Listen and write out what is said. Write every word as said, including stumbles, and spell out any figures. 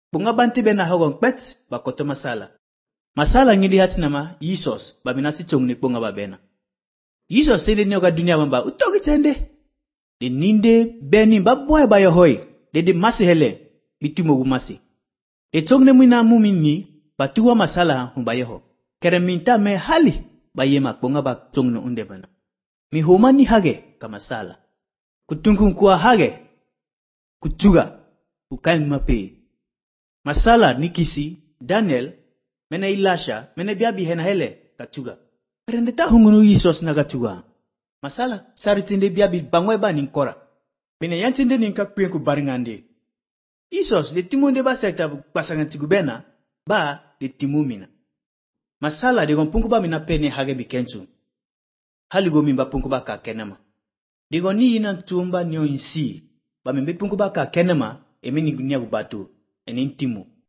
Bunga banti bena hogong pet bakoto masala. Masala ngili hati nama Yisos baminati chongne bunga babena. Yisos sele nyoga dunia bamba utogi tende. De ninde beni baboy bayo hoy. De de masi hele bitumo gumasi. De chongne mwina mumini batuwa masala humbayeho. Kere minta me hali bayema bunga ba chongne unde bana. Mi humani hage kamasala. Kutungu kuwa hage kuchuga ukain mape. Masala nikisi Daniel mena Ilasha mena biabi hena hele kachuga. Perendeta hungunu Yisos na kachuga. Masala saritinde biabi bangwe ba ninkora. Mena yantinde ninka kuyenku baringande. Yisos de timunde ba sekta pasangan tigubena ba de timumina. Masala de gompungu ba mina pene hage bikensu. Haligo mimba pungu ba ka kenema. De goni ina tumba nyo insi ba mimbe pungu ba ka kenema emeni gunia gubatu enin timu.